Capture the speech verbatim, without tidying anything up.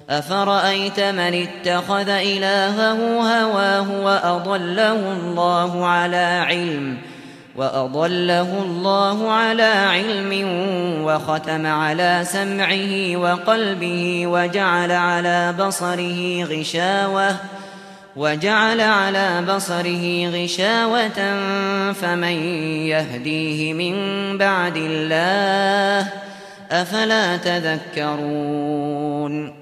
أفرأيت من اتخذ إلهه هواه وأضله الله على علم وأضله الله على علم وختم على سمعه وقلبه وجعل على بصره غشاوة وجعل على بصره غشاوة فمن يهديه من بعد الله أفلا تذكرون